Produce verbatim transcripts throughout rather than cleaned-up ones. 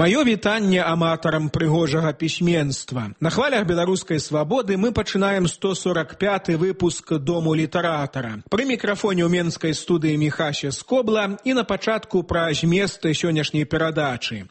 Маё вітанне аматарам прыгожага пісьменства. На хвалях беларускай свабоды мы пачынаем сто сорок пяты выпуск Дому літаратара. Пры мікрафоне ў менскай студыі Міхася Скобла і на пачатку пра змест сённяшняй перадачы.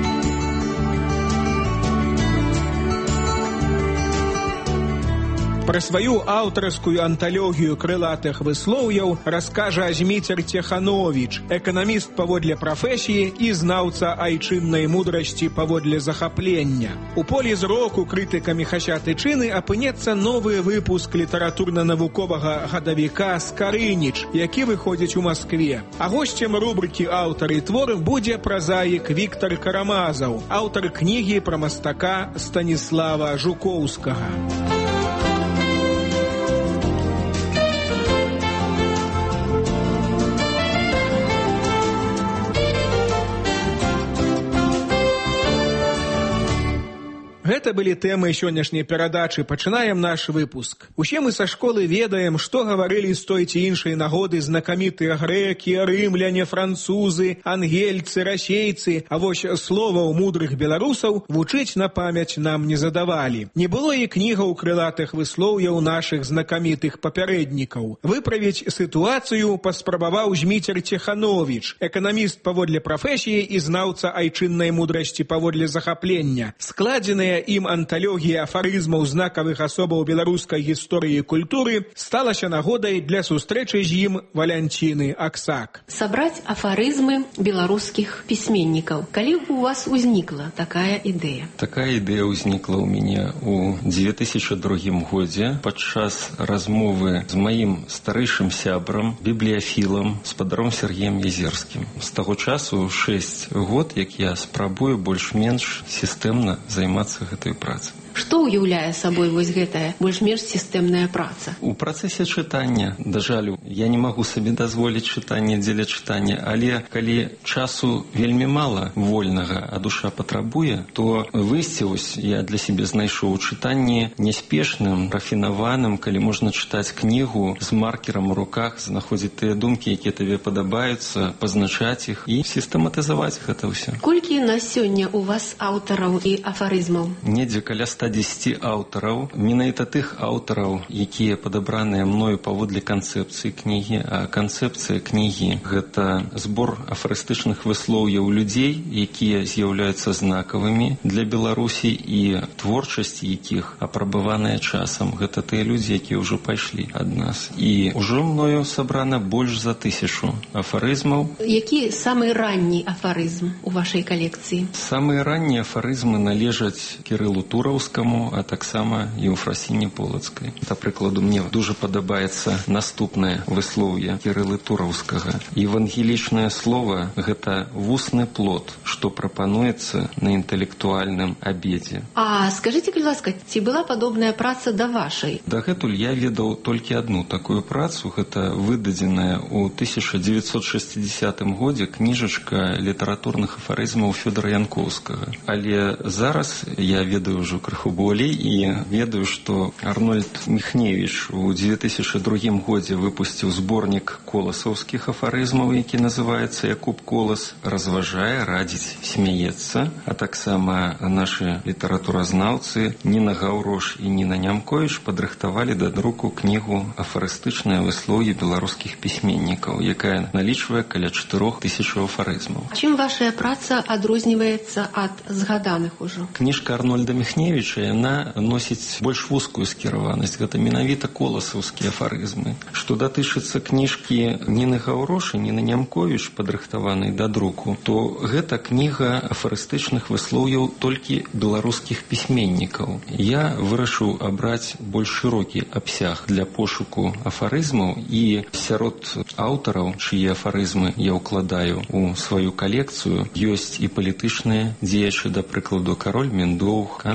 Пра сваю аўтарскую анталогію крылатых выслоўяў раскажа Зміцер Цехановіч, эканаміст паводле прафесіі і знаўца айчыннай мудрасці паводле захаплення. У полі зроку крытыка Міхася Тычыны апынецца новы выпуск літаратурна-навуковага гадавіка «Скарыніч», які выходзіць у Маскве. А госцем рубрыкі «Аўтар і твор» будзе празаік Віктар Карамазаў, аўтар кнігі пра мастака Станіслава Жукоўскага. Гэта былі тэмы сённяшняй перадачы. Пачынаем наш выпуск. Усе мы са школы ведаем, што гаварылі з той ці іншай нагоды знакамітыя грэкі, рымляне, французы, ангельцы, расейцы, а вось словаў мудрых беларусаў вучыць на памяць нам не задавалі. Не было і кнігаў крылатых выслоўяў нашых знакамітых папярэднікаў. Выправіць сітуацыю паспрабаваў Зміцер Цехановіч, эканаміст паводле прафесіі і знаўца айчыннай мудрасці паводле захаплення. Складзеныя ім анталогія афарызмаў знакавых асобаў беларускай гісторыі і культуры сталася нагодай для сустрэчы з ім Валянціны Аксак. Сабраць афарызмы беларускіх пісьменнікаў. Калі у вас узнікла такая ідэя? Такая ідэя ўзнікла ў мяне ў дзве тысячы другім годзе падчас размовы з маім старэйшым сябрам, бібліяфілам, спадаром Сергеем Язерскім. З таго часу шэсць год, як я спрабую больш-менш сістэмна займацца гэтай працай. Што ўяўляе сабой вось гэтая больш-менш сістэмная праца? У працэсе чытання, да жалю, я не магу сабе дазволіць чытанне дзеля чытання, але калі часу вельмі мала вольнага, а душа патрабуе, то выйсце вось я для сябе знайшоў у чытанні няспешным, рафінаваным, калі можна чытаць кнігу з маркерам у руках, знаходзіць тыя думкі, якія табе падабаюцца, пазначаць іх і сістэматызаваць гэта ўсё. Колькі на сёння у вас аўтараў і афарызмаў? Недзе каля ста дзесяці аўтараў, менавіта тых аўтараў, якія падабраныя мною паводле канцэпцыі кнігі, а канцэпцыя кнігі – гэта збор афарыстычных выслоўяў людзей, якія з'яўляюцца знакавымі для Беларусі і творчасць якіх апрабаваная часам. Гэта тыя людзі, якія ўжо пайшлі ад нас. І ўжо мною сабрана больш за тысячу афарызмаў. Які самы ранні афарызм у вашай калекцыі? Самыя раннія афарызмы належаць Кірылу Тураўскаму, а таксама і ў Фрасіне Полацкай. Да прыкладу, мне дуже падабаецца наступнае выслоўе Кірылы Тураўскага. Евангелічнае слова – гэта вусны плод, што прапануецца на інтэлектуальным абедзе. А скажыце, калі ласка, ці была падобная праца да вашай? Дагэтуль я ведаў толькі адну такую працу. Гэта выдадзеная ў тысяча дзевяцьсот шэсцідзесятым годзе кніжачка літаратурных афарызмаў Фёдара Янкоўскага. Але зараз я ведаю ўжо крыху болей і ведаю, што Арнольд Міхневіч у дзве тысячы другім годзе выпусціў зборнік коласаўскіх афарызмаў, які называецца «Якуб Колас», разважае, радзіць, смяецца, а таксама нашы літаратуразнаўцы Ніна Гаўрош і Ніна Нямковіч падрыхтавалі да друку кнігу «Афарыстычныя выслоўі беларускіх пісьменнікаў», якая налічвае каля чатырох тысячаў афарызмаў. Чым ваша праца адрозніваецца ад згаданых ужо? Кніжка Арнольда Міхневіча, яна носіць больш вузкую скіраванасць. Гэта менавіта коласаўскія афарызмы. Што датычыцца кніжкі Ніны Гаўрош і Ніны Нямковіч, падрыхтаванай да друку, то гэта кніга афарыстычных выслоўяў толькі беларускіх пісьменнікаў. Я вырашыў абраць больш шырокі абсяг для пошуку афарызмаў і сярод аўтараў, чые афарызмы я ўкладаю у сваю калекцыю, ёсць і палітычныя дзеячы, да прыкладу, кароль Міндоўг, канцлер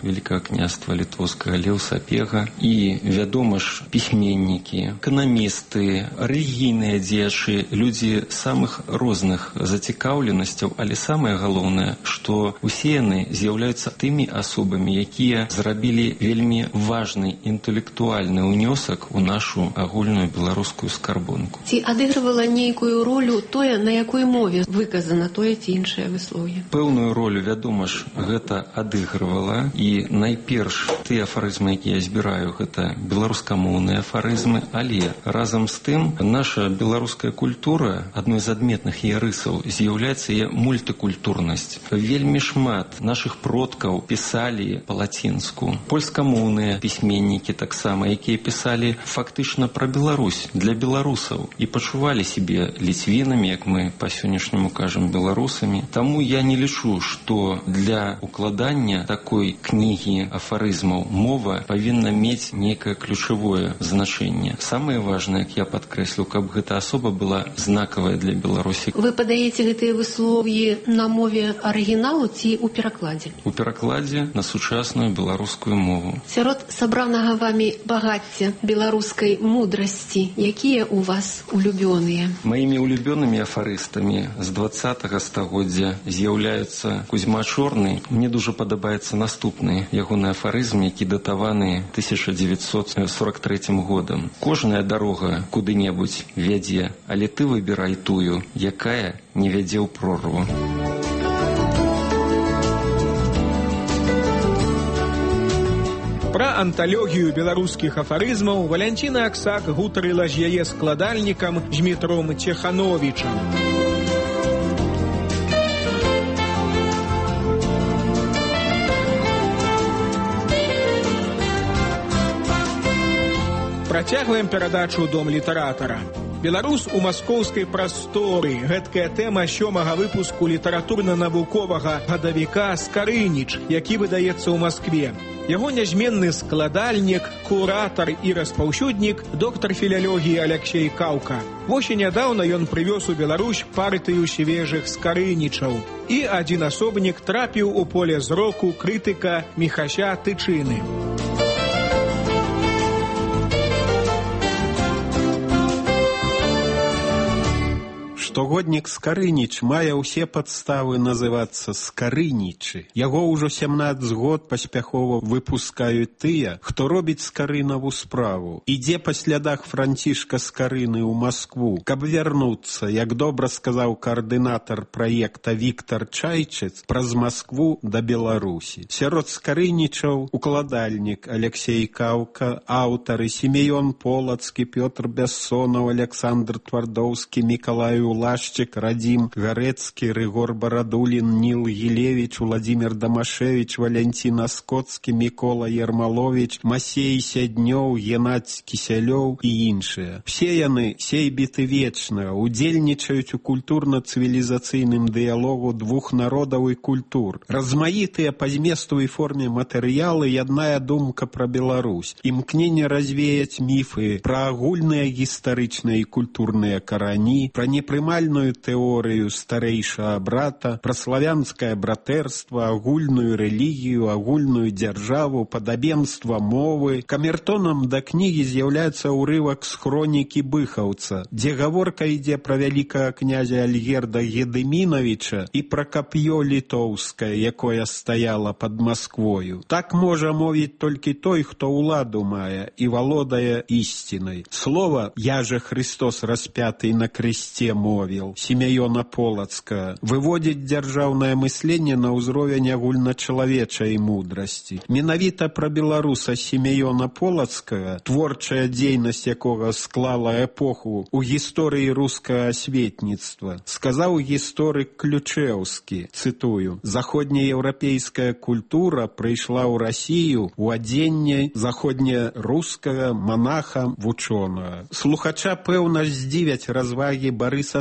Великага княства літоўскага Леў Сапега і, вядома ж, пісьменнікі, эканамісты, рэлігійныя дзеячы, людзі самых розных зацікаўленасцяў, але самае галоўнае, што усе яны з'яўляюцца тымі асобамі, якія зрабілі вельмі важны інтэлектуальны ўнёсак у нашу агульную беларускую скарбонку. Ці адыгрывала нейкую ролю тое, на якой мове выказана тое ці іншае выслоўе? Пэўную ролю, вядома ж, гэта адыгрывала, і найперш тыя афарызмы, якія я збіраю, гэта беларускамоўныя афарызмы, але разам з тым наша беларуская культура, адной з адметных яе рысаў, з'яўляецца яе мультыкультурнасць. Вельмі шмат нашых продкаў пісалі па-лацінску. Польскамоўныя пісьменнікі таксама, якія пісалі фактычна пра Беларусь, для беларусаў, і пачувалі сябе ліцвінамі, як мы па-сённяшняму кажам, беларусамі. Таму я не лічу, што для укладання такой кнігі афарызмаў мова павінна мець нейкае ключавое значэнне. Самае важнае, як я падкрэслю, каб гэта асоба была знакавая для Беларусі. Вы падаеце гэтыя выслові на мове арыгіналу ці ў перакладзе? У перакладзе на сучасную беларускую мову. Сярод сабранага вамі багацця беларускай мудрасці, якія ў вас улюбёныя? Маімі улюбёнымі афарыстамі з дваццатага стагоддзя з'яўляюцца Кузьма Чорны. Мне дуже падабаецца наступны ягоны афарызм, які датаваны тысяча дзевяцьсот сорок трэцім годам. Кожная дарога куды-небудзь вядзе, але ты выбірай тую, якая не вядзе ў прорву. Пра анталогію беларускіх афарызмаў Валянціна Аксак гутарыла з яе складальнікам Змітром Цехановічам. Працягваем перадачу «Дом літаратара». Беларус у маскоўскай прасторы. Гэткая тэма сёмага выпуску літаратурна-навуковага гадавіка «Скарыніч», які выдаецца ў Маскве. Яго нязменны складальнік, куратар і распаўсюднік доктар філялогіі Аляксей Каўка. Вось і нядаўна ён прывёз у Беларусь партыю свежых скарынічаў. І адзін асобнік трапіў у поле зроку крытыка Міхася Тычыны. Штогоднік «Скарыніч» мае ўсе падставы называцца «Скарынічы». Яго ўжо сямнаццаць год паспяхова выпускаюць тыя, хто робіць скарынаву справу. Ідзе па слядах Францішка Скарыны ў Маскву, каб вярнуцца, як добра сказаў каардынатар праекта Віктар Чайчыц, праз Маскву да Беларусі. Сярод скарынічаў укладальнік Аляксей Каўка, аўтары Сімеён Полацкі, Пётр Бяссонаў, Александр Твардоўскі, Мікалай Улашчык, Радзім Гарэцкі, Рыгор Барадулін, Ніл Гілевіч, Уладзімір Дамашевіч, Валянцін Аскоцкі, Мікола Ермаловіч, Масей Сяднёў, Геннадзь Кісялёў і іншыя. Все яны сейбіты вечна, удзельнічаюць у культурна-цывілізацыйным дыялогу двух народаў і культур. Размаітыя па зместу і форме матэрыялы ядная думка пра Беларусь, імкненне развеяць міфы пра агульныя гістарычныя і культурныя карані, пра непрымальную тэорыю старэйшага брата, пра славянскае братэрства, агульную рэлігію, агульную дзяржаву, падабенства мовы. Камертонам да кнігі з'яўляецца ўрывак з хронікі Быхаўца, дзе гаворка ідзе пра вялікага князя Альгерда Гедымінавіча і пра кап'ё літоўскае, якое стаяла пад Масквою. Так можа мовіць толькі той, хто ўладу мае і валодае ісцінай. Слова «Я же Христос распятый на кресте» мовіл Сімеёна Полацка выводзіць дзяржаўнае мысленне на ўзровень агульначалавечай мудрасці. Менавіта пра беларуса Сімеёна Полацкага, творчая дзейнасць якога склала эпоху ў гісторыі рускага асветніцтва, сказаў гісторык Ключэўскі, цытую: «Заходнееўрапейская культура прыйшла ў Расію у адзенне заходнерускага манаха вучонага». Слухача, пэўна, здзівяць развагі Барыса Савіна,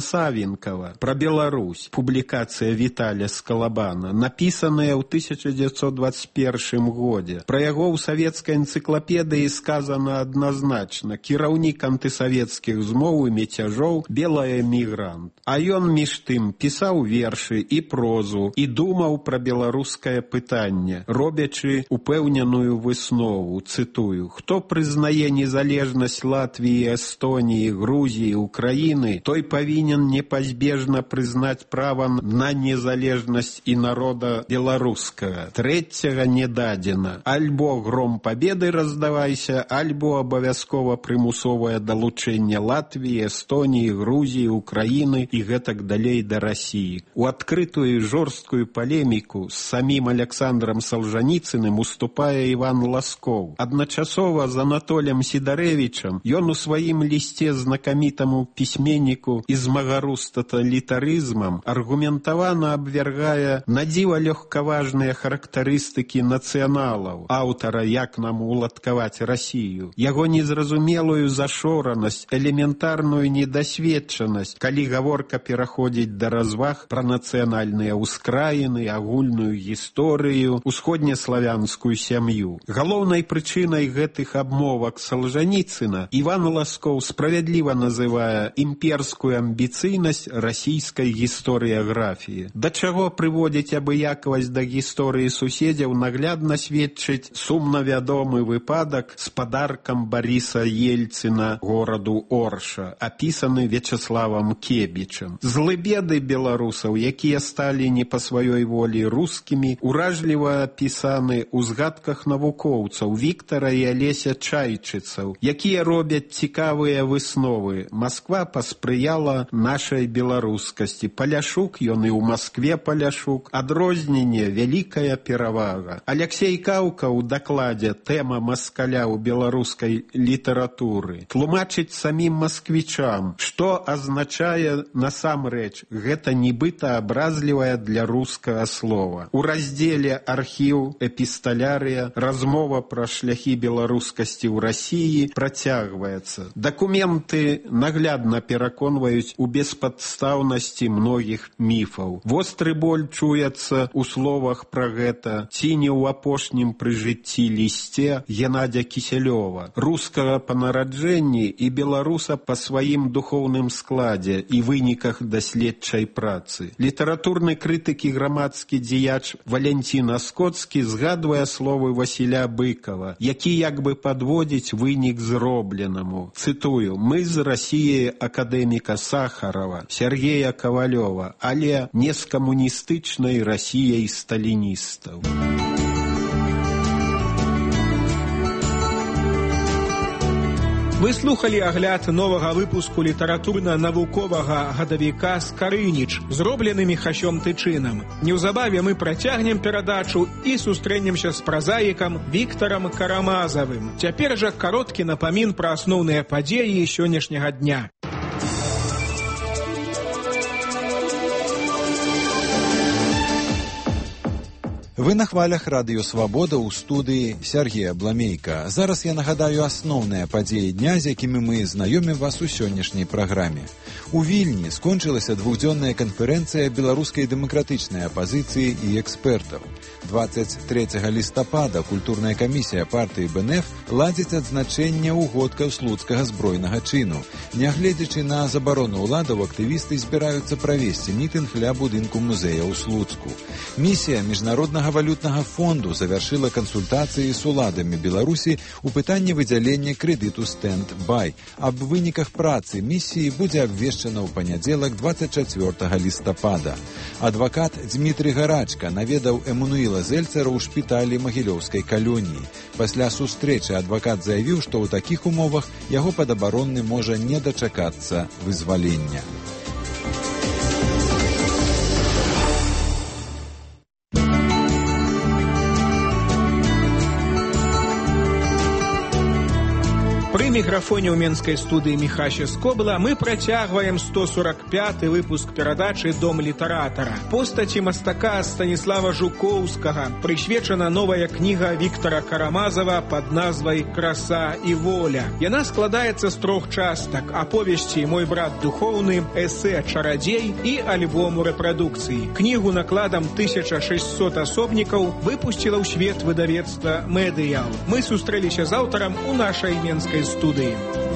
Маленького. Про Беларусь. Публикация Виталия Скалабана, написанная ў тысяча девятьсот двадцать первом году. Про яго ў савецкай энцыклапедыі сказано адназначна: кіраўнік антысавецкіх змоў і мяцяжоў, белый эмігрант. А ён між тым пісаў вершы і прозу і думаў пра беларускае пытанне, робячы упэўненую выснову, цытую: «Хто прызнае незалежнасць Латвіі, Эстоніі, Грузіі, Украіны, той павінен непазбежна прызнаць права на незалежнасць і народа беларускага. Трэцяга не дадзена. Альбо гром пабеды раздавайся, альбо абавязкова прымусовае далучэнне Латвіі, Эстоніі, Грузіі, Украіны і гэтак далей да Расіі». У адкрытую жорсткую палеміку з самім Александром Солжаніцыным уступае Іван Ласкоў. Адначасова з Анатолем Сідарэвічам ён у сваім лісце знакамітаму пісьменніку і змагару з таталітарызмам аргументавана абвяргае надзіва лёгкаважныя характарыстыкі нацыяналаў, аўтара «Як нам уладкаваць Расію», яго незразумелую зашоранасць, элементарную недасведчанасць, калі гаворка пераходзіць да разваг пра нацыянальныя ўскраіны, агульную гісторыю, усходнеславянскую сям'ю. Галоўнай прычынай гэтых абмовак Солжаніцына Іван Ласкоў справядліва называе імперскую амбіцыйнасць расійскай гісторыяграфіі. Да чаго прыводзіць абыякавасць да гісторыі суседзяў наглядна сведчыць сумна вядомы выпадак з падаркам Баріса Ельцына гораду Орша, апісаны Вячеславам Кебічам. Злыбеды беларусаў, якія сталі не па сваёй волі рускімі, уражліва апісаны ў згадках навукоўцаў Віктара і Алеся Чайчыцаў, якія робяць цікавыя высновы. Масква паспрыяла нашай беларускасці. Паляшук, ён і ў Маскве паляшук. Адрозненне, вялікая перавага. Алексей Каўка ў дакладзе «Тэма маскаля ў беларускай літаратуры» тлумачыць самім масквічам, што азначае насамрэч гэта нібыта абразлівая для рускага слова. У раздзеле «Архіў эпісталярыя» размова пра шляхі беларускасці ў Расіі працягваецца. Дакументы наглядна пераконваюць у беспадстаўнасці многіх міфаў. Востры боль чуецца ў словах пра гэта ці не ў апошнім пры жыцці лісце Геннадзя Кісялёва, рускага па нараджэнні і беларуса па сваім духоўным складзе і выніках даследчай працы. Літаратурны крытык і грамадскі дзеяч Валентин Аскоцкі згадвае словы Васіля Быкова, які як бы падводзіць вынік зробленаму. Цытую: «Мы з Расіі акадэміка Сахарова, Сергея Кавалёва, але не з камуністычнай Расіяй сталіністаў». Вы слухали агляд новага выпуску літаратурна-навуковага гадавіка «Скарыніч», зроблены Міхасём Тычынам. Неўзабаве мы працягнем перадачу і сустрэнемся з празаікам Віктарам Карамазавым. Цяпер жа кароткі напамін пра асноўныя падзеі сённяшняга дня. Вы на хвалях радыё «Свабода» ў студыі Сергея Бламейка. Зараз я нагадаю асноўныя падзеі дня, з якімі мы знаёмім вас у сённяшняй праграме. У Вільні скончылася двухдзённая канферэнцыя беларускай дэмакратычнай апазіцыі і экспертаў. дваццаць трэцяга лістапада культурная камісія партыі БНФ ладзіць адзначэнне ўгодкаў слуцкага збройнага чыну. Нягледзячы на забарону ўладаў, актывісты збіраюцца правесці мітынг ля будынку музея ў Слуцку. Місія міжнароднага валютнага фонду завяршыла кансультацыі з уладамі Беларусі ў пытанні выдзялення крэдыту «Стэнд-бай». Аб выніках працы місіі будзе абвешчана ў панядзелак дваццаць чацвёртага лістапада. Адвакат Дмітрый Гарачка наведаў Эммануіла Зельцера ў шпіталі Магілёўскай калоніі. Пасля сустрэчы адвакат заявіў, што ў такіх умовах яго падабаронны можа не дачакацца вызвалення. При мікрафоне ў менскай студыі Міхася Скобла мы працягваем сто сорок пяты выпуск перадачы «Дом літаратара». Постаці мастака Станіслава Жукоўскага прысвечана новая кніга Віктара Карамазава пад назвай «Краса і воля». Яна складаецца з трох частак: аповесці «Мой брат духоўны», эсэ «Чарадзей» і альбому рэпрадукцыі. Кнігу накладам тысяча шэсцьсот асобнікаў выпусціла ў свет выдавецтва «Медыял». Мы сустрэліся з аўтарам у нашай менскай студыі.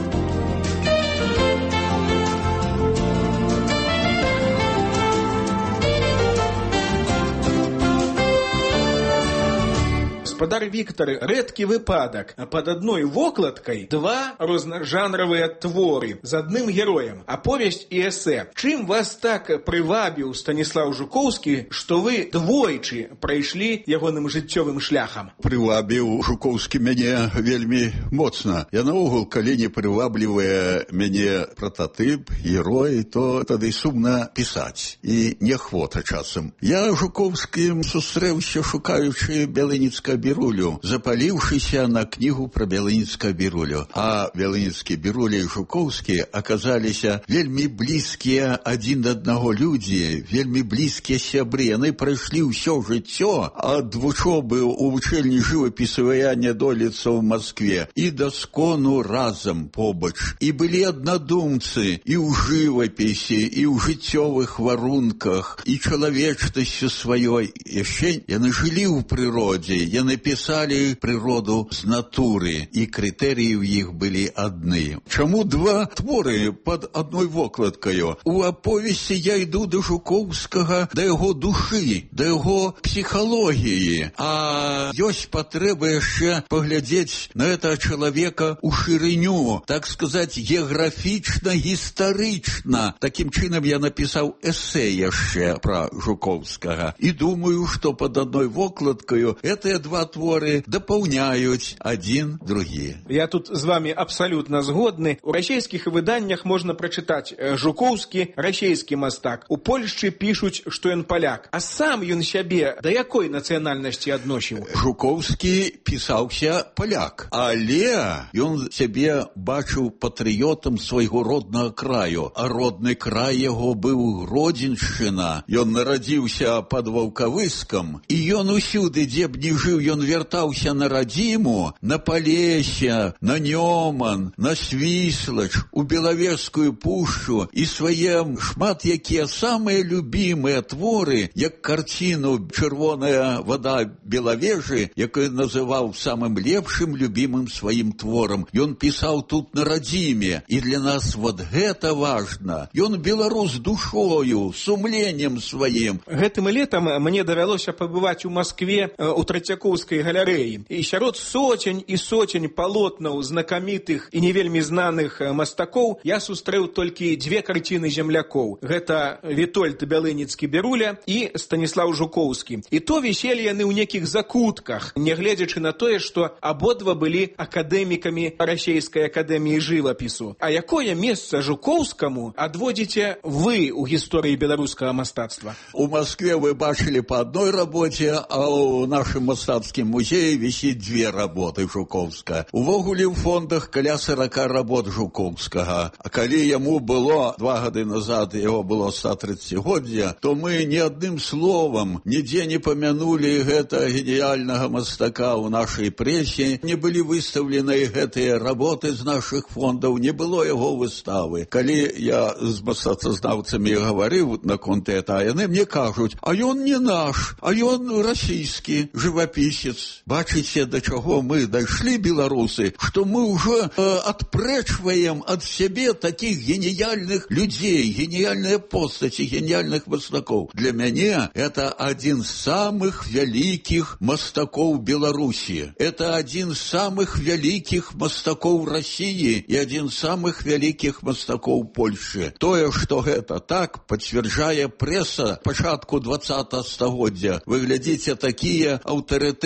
Гаспадар Віктар, рэдкі выпадак. Пад адной вокладкай два рознажанравыя творы з адным героем, аповесць і эсэ. Чым вас так прывабіў Станіслав Жукоўскі, што вы двойчы прайшлі ягоным жыццёвым шляхам? Прывабіў Жукоўскі мяне вельмі моцна. Я наогул, калі не прываблівае мяне прататып, герой, то тады сумна пісаць. І неахвота часам. Я Жукоўскім сустрэўся, шукаючы Бялыніцкага Бірулю, запаліўшыся на кнігу пра Бялыніцкага Бірулю. А Бялыніцкі Біруля і Жукоўскі аказаліся вельмі блізкія адзін да аднаго людзі, вельмі блізкія сябры. Яны прайшлі ўсё жыццё ад вучобы ў вучэльні жывапісу я нядоліца ў Маскве і да скону разам побач. І былі аднадумцы і ў жывапісе, і ў жыццёвых варунках, і чалавечнасцю сваёй. Яшчэ яны жылі ў прыродзе, яны пісалі прыроду з натуры, і крытэрыі ў іх былі адны. Чаму два творы пад адной вокладкаю? У аповесці я іду да Жукоўскага, да яго душы, да яго псіхалогіі. А ёсць патрэба яшчэ паглядзець на этого чалавека ў шырыню, так сказаць, геаграфічна, гістарычна. Такім чынам я напісаў эсэ яшчэ пра Жукоўскага. І думаю, што пад адной вокладкаю гэтыя два творы дапаўняюць адзін другі. Я тут з вами абсалютна згодны. У расійскіх выданнях можна прачытаць: Жукоўскі расійскі мастак. У Польшчы пішуць, што ён паляк. А сам ён сябе да якой нацыянальнасці адносіў? Жукоўскі пісаўся паляк, але ён сябе бачыў патрыётам свайго роднага краю. А родны край яго быў Гродзеншчына. Ён нарадзіўся пад Ваўкавыскам, і ён усюды, дзе б не жыў, ён вяртаўся на радзіму, на Палесе, на Нёман, на Свіслач, у Белавежскую пушчу, і свае шмат якія самыя любімыя творы, як карціну «Чырвоная вада Белавежы», якую называў самым лепшым любімым сваім творам. Ён пісаў тут на радзіме, і для нас вот гэта важна. Ён беларус душою, сумленнем сваім. Гэтым летам мне давялося пабываць у Маскве у Трацякоўскай галерэі. І сярод соцень і соцень палотнаў знакамітых і не вельмі знаных мастакоў я сустрэў толькі дзве карціны землякоў. Гэта Вітольд Бялыніцкі Біруля і Станіслав Жукоўскі. І то віселі яны ў некіх закутках, нягледзячы на тое, што абодва былі акадэмікамі Расійскай акадэміі жывапісу. А якое месца Жукоўскаму адводзіце вы ў гісторыі беларускага мастацтва? У Маскве вы бачылі па адной рабоце, а ў нашым мастацкім музеі вісіць дзве работы Жукоўска. Увогуле ў фондах каля сорока работ Жукоўскага. А калі яму было два гады назад, яго было сто тридцатгоддзе, то мы ні адным словам нідзе не памянулі гэта геніяльнага мастака ў нашай прэсе, не былі выстаўлены гэтыя работы з нашых фондаў, не было яго выставы. Калі я з мастацазнаўцамі гаварыў наконт гэта, яны мне кажуць: а ён не наш, а ён расійскі жывапісец. Бачыце, да чаго мы дайшлі, беларусы, што мы ўжо э, адпрэчваем ад сябе такіх геніяльных людзей, геніяльныя постаці, геніяльных мастакоў. Для мяне это адзін з самых вялікіх мастакоў Беларусі. Это адзін з самых вялікіх мастакоў Расіі і адзін з самых вялікіх мастакоў Польшчы. Тое, што гэта так, пацвярджае прэса пачатку двадцатага стагоддзя. Вы глядзіце, такія аўтарытэты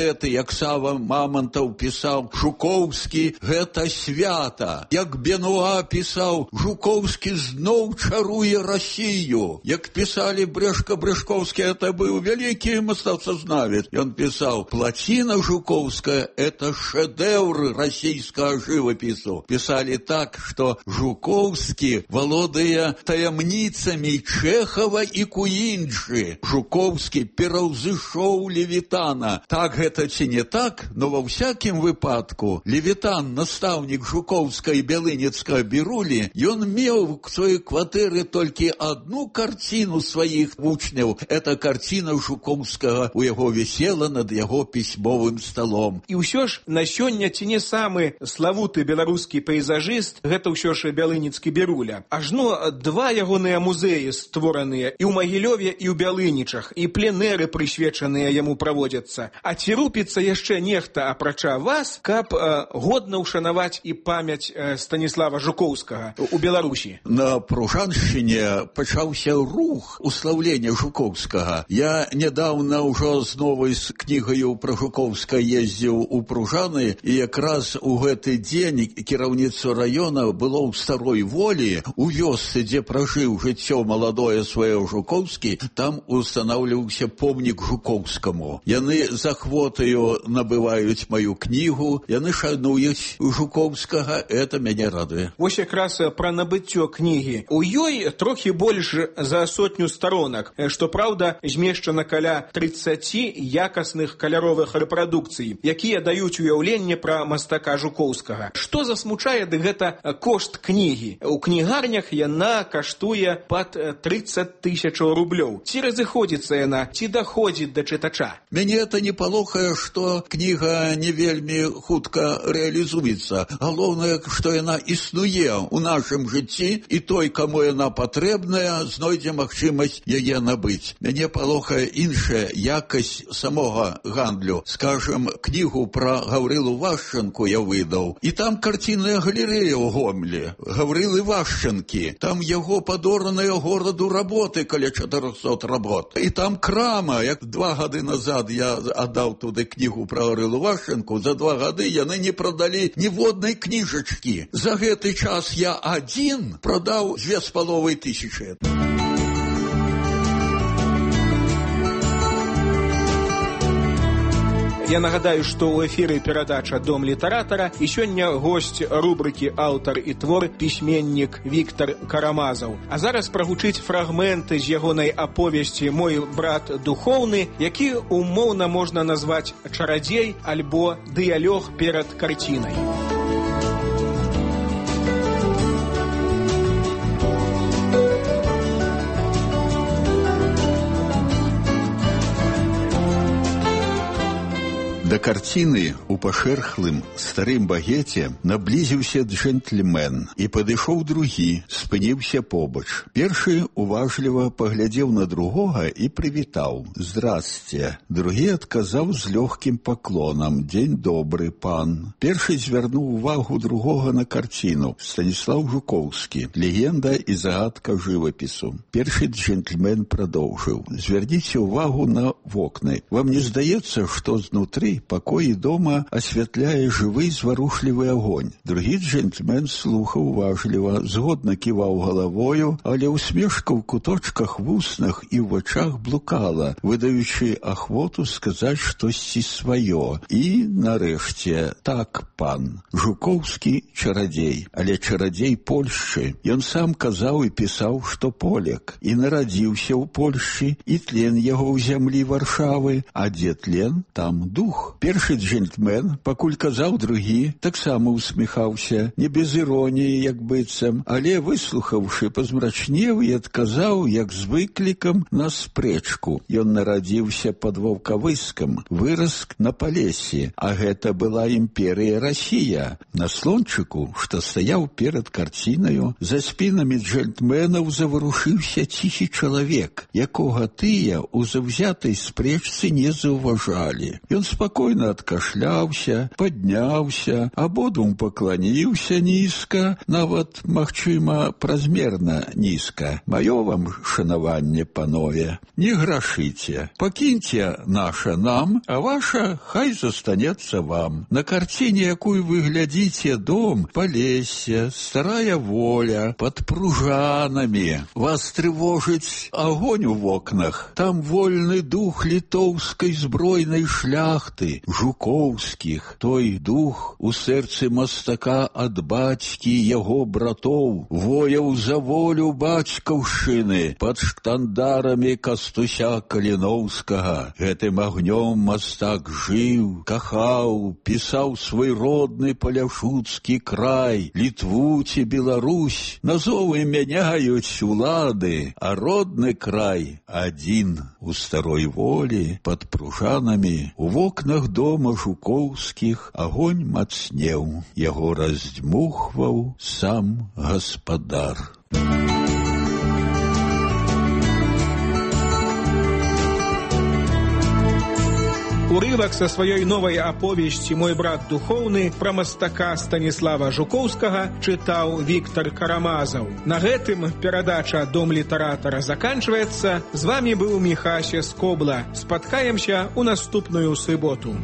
паэты, як Сава Мамонтаў пісаў, Жукоўскі гэта свята. Як Бенуа пісаў, Жукоўскі зноў чаруе Россию. Як пісалі Брэшка-Брэшкоўскі, это быў вялікі мастацтвазнавец. Ён пісаў, плаціна Жукоўская это шэдэўр расійскага жывапісу. Пісалі так, што Жукоўскі валодае таямніцамі Чэхава і Куінджы. Жукоўскі пераўзышоў Левітана. Так гэта ці не так, но ва ўсякім выпадку Левітан, настаўнік Жукоўскай Бялыніцкага Бірулі, ён меў к сваёй кватэры толькі одну карціну сваіх вучняў. Это карціна Жукоўскага у яго вісела над яго пісьмовым сталом. І ўсё ж на сёння ці не самы славуты беларускі пейзажыст, гэта ўсё ж Бялыніцкі Біруля. Ажно два ягоныя музеі створаныя і ў Магілёве, і ў Бялынічах, і пленэры прысвечаныя яму праводзяцца. А ці рупіцца яшчэ нехта, апрача вас, каб э, годна ўшанаваць і памяць э, Станіслава Жукоўскага у Беларусі? На Пружаншчыне пачаўся рух услаўлення Жукоўскага. Я нядаўна ўжо з новай кнігаю пра Жукоўска ездзіў у Пружаны, і якраз у гэты дзень кіраўніцтва раёна было ў Старой Волі, у вёсцы, дзе пражыў жыццё маладое сваё Жукоўскі, там устанаўліваўся помнік Жукоўскаму. Яны з ахвотаю набываюць маю кнігу, яны шануюць Жукоўскага, это мяне радуе. Вось якраз пра набыццё кнігі. У ёй трохі больш за сотню старонак, што, праўда, змешчана каля трыццаці якасных каляровых рэпрадукцый, якія даюць уяўленне пра мастака Жукоўскага. Што засмучае, дык гэта кошт кнігі. У кнігарнях яна каштуе пад трыццаць тысячаў рублёў. Ці разыходзіцца яна, ці даходзіць да чытача? Мяне это не палохае, што кніга не вельмі хутка рэалізуецца. Галоўнае, што яна існуе ў нашым жыцці, і той, каму яна патрэбная, знойдзе магчымасць яе набыць. Мяне палохае іншая якасць самога гандлю. Скажем, кнігу пра Гаврылу Вашчанку я выдаў, і там карцінная галерэя ў Гомлі. Гаврылы Вашчанкі. Там яго падораныя гораду работы, каля чатырохсот работ. І там крама. Як два гады назад я аддаў туды кнігу пра Гаврылу Вашчанку, за два гады яны не прадалі ніводнай кніжачкі. За гэты час я адзін прадаў дзве з паловай тысячы. Я нагадаю, што ў эфіры перадача «Дом літаратара» і сёння госць рубрыкі «Аўтар і твор» пісьменнік Віктар Карамазаў. А зараз прагучыць фрагменты з ягонай аповесці «Мой брат духоўны», які умоўна можна назваць «Чарадзей» альбо «Дыялог перад карцінай». Да карціны у пашэрхлым старым багеце наблізіўся джентльмен і падышоў другі, спыніўся побач. Першы уважліва паглядзеў на другога і прывітаў: «Здрасце». Другі адказаў з лёгкім паклонам: «Дзень добры, пан». Першы звярнуў увагу другога на карціну: Станіслаў Жукоўскі, легенда і загадка жывапісу. Першы джентльмен прадоўжыў: «Звярніце ўвагу на вокны. Вам не здаецца, што знутры пакоі дома асвятляе жывы зварушлівы агонь?» Другі джентльмен слухаў уважліва, згодна ківаў галавою, але усмешка ў куточках вуснах і ў вачах блукала, выдаючы ахвоту сказаць штосьці сваё. І, нарэшце: «Так, пан, Жукоўскі чарадзей, але чарадзей Польшчы. Ён сам казаў і пісаў, што поляк, і нарадзіўся ў Польшчы, і тлен яго ў зямлі Варшавы, а дзе тлен, там дух». Першы джентльмен, пакуль казаў другі, таксама усміхаўся, не без іроніі, як быццам, але, выслухаўшы, пазмрачнеў і адказаў, як з выклікам на спрэчку. Ён нарадзіўся пад Ваўкавыскам, вырас на Палесе, а гэта была імперыя Расія. На слончыку, што стаяў перад карцінаю, за спінамі джентльменаў заварушыўся ціхі чалавек, якога тыя ў заўзятай спрэчцы не заўважалі. Ён спакойна спакойна адкашляўся, падняўся, абодвум пакланіўся нізка, нават, магчыма, празмерна нізка. Маё вам шанаванне, панове, не грашыце. Пакіньце наша нам, а ваша хай застанецца вам. На карціне, якую вы глядзіце, дом, палессе, старая воля, пад пружанамі. Вас трывожыць агонь у вокнах. Там вольны дух літоўскай збройнай шляхты, жукоўскіх. Той дух у сэрцы мастака ад бацькі яго братоў, вояў за волю бацькаўшчыны пад штандарамі Кастуся Каліноўскага. Гэтым агнём мастак жыў, кахаў, пісаў свой родны паляшуцкі край, Літву ці Беларусь. Назовы мяняюць улады, а родны край адзін. У старой волі пад пружанамі у вокнах дома жукоўскіх агонь мацнеў, яго раздзьмухваў сам гаспадар. Урывак са сваёй новай аповесці «Мой брат духоўны» пра мастака Станіслава Жукоўскага чытаў Віктар Карамазаў. На гэтым перадача «Дом літаратара» заканчваецца. З вамі быў Міхася Скобла. Спаткаемся ў наступную суботу.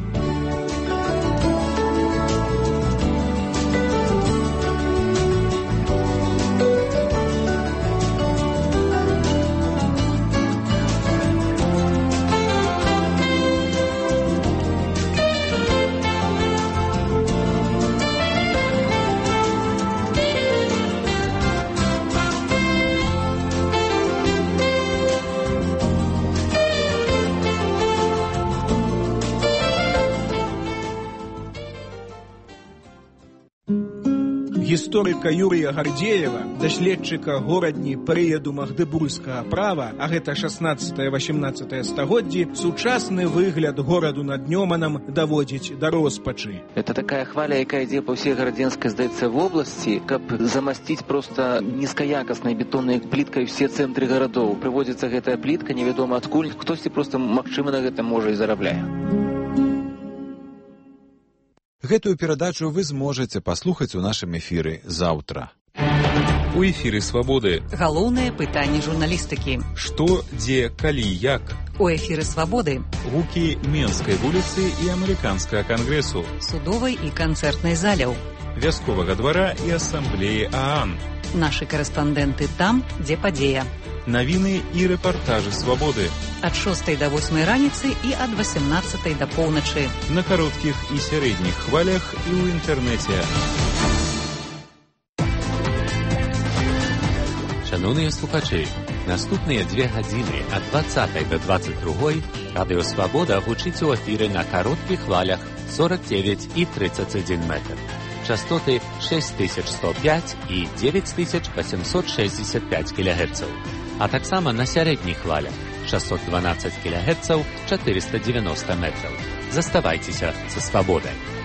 Гісторыка Юрія Гардзеева, даследчыка горадні перыяду магдыбургскага права, а гэта шаснаццатае-васямнаццатае стагоддзі, сучасны выгляд гораду над Нёманам даводзіць да роспачы. Это такая хваля, якая ідзе па ўсей гарадзенскай, здаецца, вобласці, каб замасціць проста нізкаякаснай бетоннай пліткай усе цэнтры гарадоў. Прыводзіцца гэтая плітка, невядома адкуль, хтосьці проста, магчыма, на гэта можа і зарабляе. Гэтую перадачу вы зможаце паслухаць у нашым эфіры заўтра. У эфіры «Свабоды». Галоўнае пытанне журналістыкі. Што, дзе, калі, як? У эфіры «Свабоды». Гукі Менскай вуліцы і Амерыканскага кангрэсу. Судовай і канцэртнай заляў. Вясковага двара і асамблеі ААН. Нашы карэспандэнты там, дзе падзея. Навіны і рэпартажы «Свабоды». Ад шостай да восьмай раніцы і ад васямнаццатай да поўначы. На кароткіх і сярэдніх хвалях і ў інтэрнэце. Шановныя слухачы, наступныя две гадзіны ад дваццатай да дваццаць другой радыё «Свабода» гучыць у эфіры на кароткіх хвалях сорок девять і тридцать один метр. Частоты шесть тысяч сто пять і девять тысяч восемьсот шестьдесят пять килогерцаў. А таксама на сярэдніх хвалях шестьсот двенадцать килогерцаў, четыреста девяносто метров. Заставайцеся са «Свабодай».